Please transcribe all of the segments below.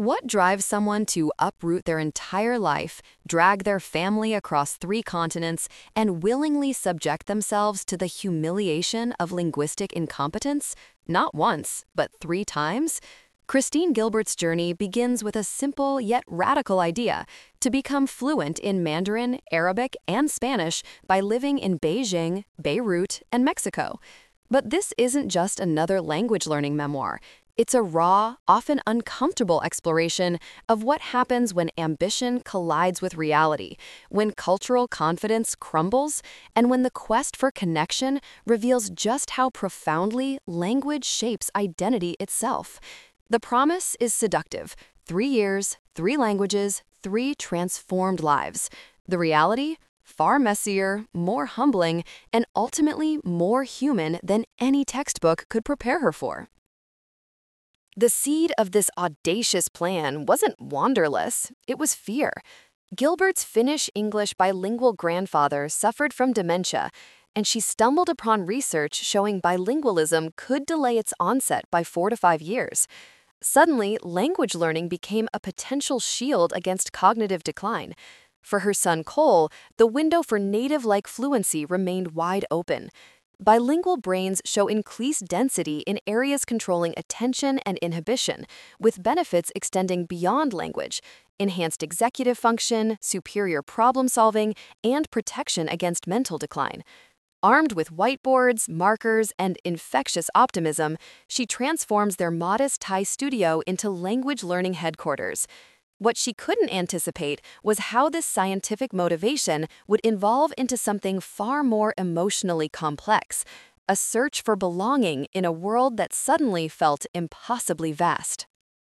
What drives someone to uproot their entire life, drag their family across 3 continents, and willingly subject themselves to the humiliation of linguistic incompetence? Not once, but 3 times? Christine Gilbert's journey begins with a simple yet radical idea: to become fluent in Mandarin, Arabic, and Spanish by living in Beijing, Beirut, and Mexico. But this isn't just another language learning memoir. It's a raw, often uncomfortable exploration of what happens when ambition collides with reality, when cultural confidence crumbles, and when the quest for connection reveals just how profoundly language shapes identity itself. The promise is seductive: 3 years, 3 languages, 3 transformed lives. The reality? Far messier, more humbling, and ultimately more human than any textbook could prepare her for. The seed of this audacious plan wasn't wanderlust, it was fear. Gilbert's Finnish-English bilingual grandfather suffered from dementia, and she stumbled upon research showing bilingualism could delay its onset by 4 to 5 years. Suddenly, language learning became a potential shield against cognitive decline. For her son Cole, the window for native-like fluency remained wide open. Bilingual brains show increased density in areas controlling attention and inhibition, with benefits extending beyond language: enhanced executive function, superior problem solving, and protection against mental decline. Armed with whiteboards, markers, and infectious optimism, she transforms their modest Thai studio into language learning headquarters. What she couldn't anticipate was how this scientific motivation would evolve into something far more emotionally complex: a search for belonging in a world that suddenly felt impossibly vast.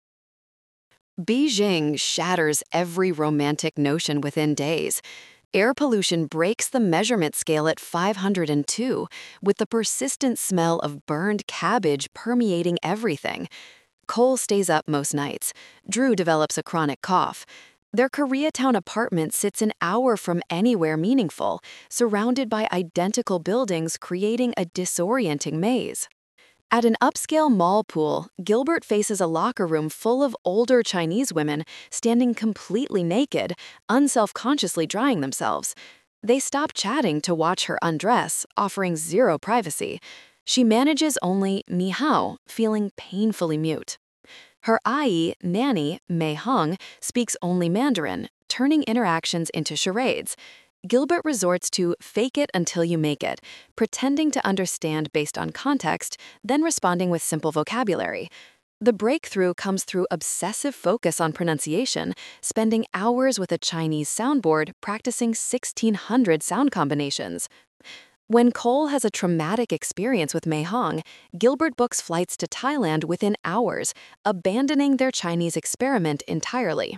Beijing shatters every romantic notion within days. Air pollution breaks the measurement scale at 502, with the persistent smell of burned cabbage permeating everything. Cole stays up most nights. Drew develops a chronic cough. Their Koreatown apartment sits an hour from anywhere meaningful, surrounded by identical buildings creating a disorienting maze. At an upscale mall pool, Gilbert faces a locker room full of older Chinese women standing completely naked, unselfconsciously drying themselves. They stop chatting to watch her undress, offering zero privacy. She manages only ni hao, feeling painfully mute. Her ai, nanny, Mei Hung, speaks only Mandarin, turning interactions into charades. Gilbert resorts to fake it until you make it, pretending to understand based on context, then responding with simple vocabulary. The breakthrough comes through obsessive focus on pronunciation, spending hours with a Chinese soundboard practicing 1,600 sound combinations. When Cole has a traumatic experience with Mei Hong, Gilbert books flights to Thailand within hours, abandoning their Chinese experiment entirely.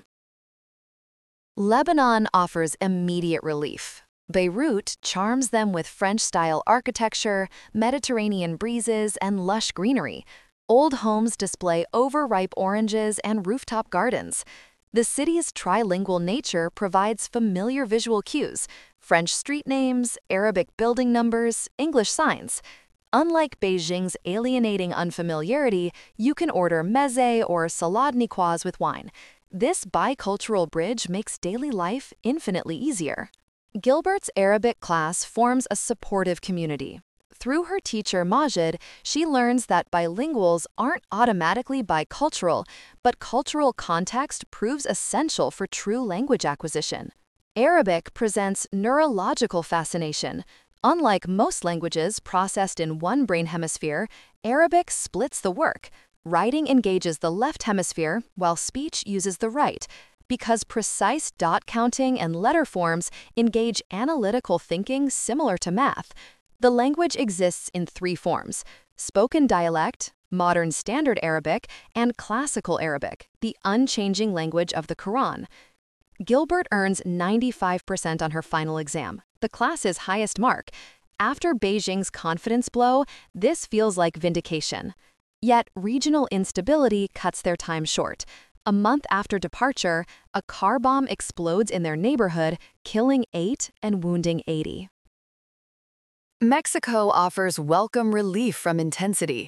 Lebanon offers immediate relief. Beirut charms them with French-style architecture, Mediterranean breezes, and lush greenery. Old homes display overripe oranges and rooftop gardens. The city's trilingual nature provides familiar visual cues: French street names, Arabic building numbers, English signs. Unlike Beijing's alienating unfamiliarity, you can order meze or salade niçoise with wine. This bicultural bridge makes daily life infinitely easier. Gilbert's Arabic class forms a supportive community. Through her teacher Majid, she learns that bilinguals aren't automatically bicultural, but cultural context proves essential for true language acquisition. Arabic presents neurological fascination. Unlike most languages processed in one brain hemisphere, Arabic splits the work. Writing engages the left hemisphere, while speech uses the right, because precise dot counting and letter forms engage analytical thinking similar to math. The language exists in 3 forms: spoken dialect, modern standard Arabic, and classical Arabic, the unchanging language of the Quran. Gilbert earns 95% on her final exam, the class's highest mark. After Beijing's confidence blow, this feels like vindication. Yet regional instability cuts their time short. A month after departure, a car bomb explodes in their neighborhood, killing 8 and wounding 80. Mexico offers welcome relief from intensity.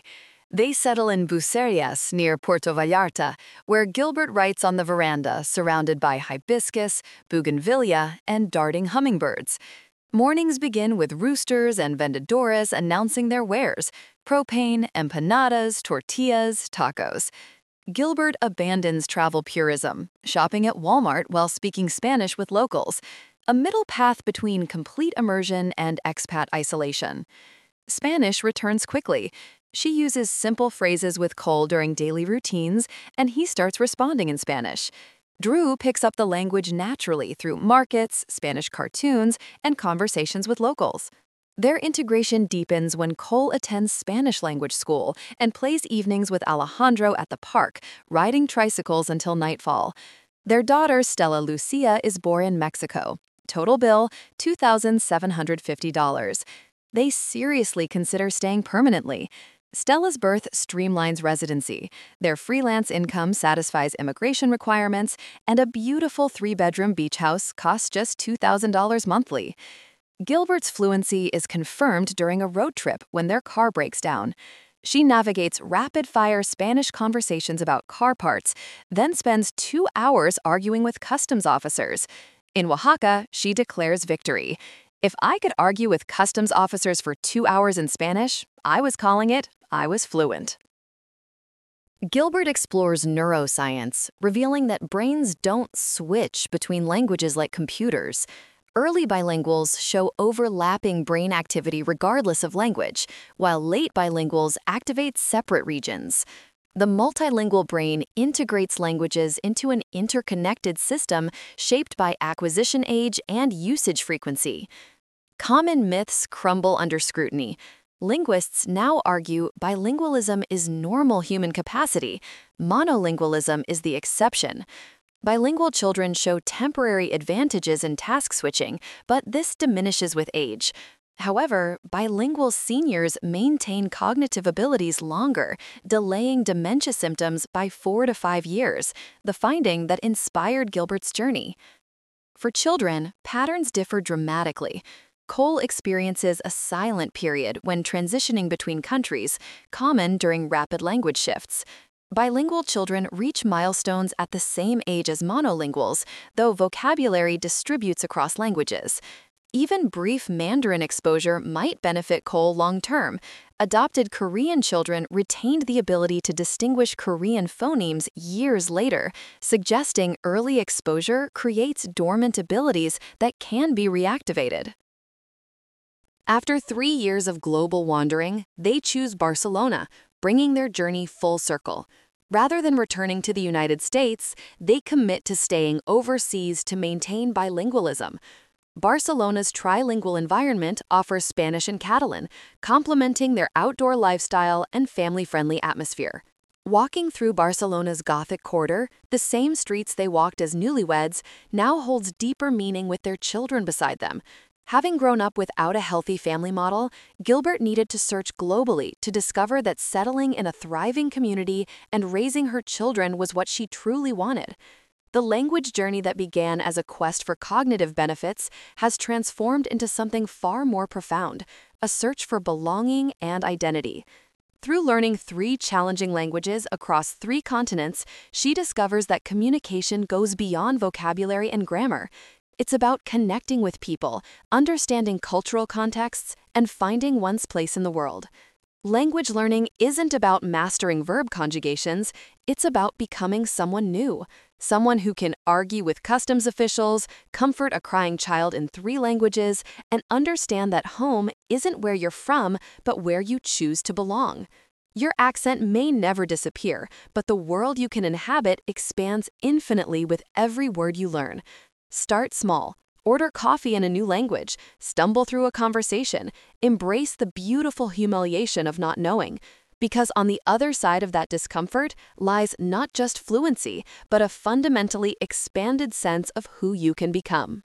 They settle in Bucerias near Puerto Vallarta, where Gilbert writes on the veranda surrounded by hibiscus, bougainvillea, and darting hummingbirds. Mornings begin with roosters and vendedoras announcing their wares: propane, empanadas, tortillas, tacos. Gilbert abandons travel purism, shopping at Walmart while speaking Spanish with locals, a middle path between complete immersion and expat isolation. Spanish returns quickly. She uses simple phrases with Cole during daily routines, and he starts responding in Spanish. Drew picks up the language naturally through markets, Spanish cartoons, and conversations with locals. Their integration deepens when Cole attends Spanish language school and plays evenings with Alejandro at the park, riding tricycles until nightfall. Their daughter, Stella Lucia, is born in Mexico. Total bill, $2,750. They seriously consider staying permanently. Stella's birth streamlines residency. Their freelance income satisfies immigration requirements, and a beautiful 3-bedroom beach house costs just $2,000 monthly. Gilbert's fluency is confirmed during a road trip when their car breaks down. She navigates rapid-fire Spanish conversations about car parts, then spends 2 hours arguing with customs officers. In Oaxaca, she declares victory. If I could argue with customs officers for 2 hours in Spanish, I was calling it, I was fluent. Gilbert explores neuroscience, revealing that brains don't switch between languages like computers. Early bilinguals show overlapping brain activity regardless of language, while late bilinguals activate separate regions. The multilingual brain integrates languages into an interconnected system shaped by acquisition age and usage frequency. Common myths crumble under scrutiny. Linguists now argue bilingualism is normal human capacity. Monolingualism is the exception. Bilingual children show temporary advantages in task switching, but this diminishes with age. However, bilingual seniors maintain cognitive abilities longer, delaying dementia symptoms by 4 to 5 years, the finding that inspired Gilbert's journey. For children, patterns differ dramatically. Cole experiences a silent period when transitioning between countries, common during rapid language shifts. Bilingual children reach milestones at the same age as monolinguals, though vocabulary distributes across languages. Even brief Mandarin exposure might benefit Cole long-term. Adopted Korean children retained the ability to distinguish Korean phonemes years later, suggesting early exposure creates dormant abilities that can be reactivated. After 3 years of global wandering, they choose Barcelona, bringing their journey full circle. Rather than returning to the United States, they commit to staying overseas to maintain bilingualism. Barcelona's trilingual environment offers Spanish and Catalan, complementing their outdoor lifestyle and family-friendly atmosphere. Walking through Barcelona's Gothic quarter, the same streets they walked as newlyweds now holds deeper meaning with their children beside them. Having grown up without a healthy family model, Gilbert needed to search globally to discover that settling in a thriving community and raising her children was what she truly wanted. The language journey that began as a quest for cognitive benefits has transformed into something far more profound, a search for belonging and identity. Through learning 3 challenging languages across 3 continents, she discovers that communication goes beyond vocabulary and grammar. It's about connecting with people, understanding cultural contexts, and finding one's place in the world. Language learning isn't about mastering verb conjugations, it's about becoming someone new, someone who can argue with customs officials, comfort a crying child in 3 languages, and understand that home isn't where you're from, but where you choose to belong. Your accent may never disappear, but the world you can inhabit expands infinitely with every word you learn. Start small. Order coffee in a new language, stumble through a conversation, embrace the beautiful humiliation of not knowing. Because on the other side of that discomfort lies not just fluency, but a fundamentally expanded sense of who you can become.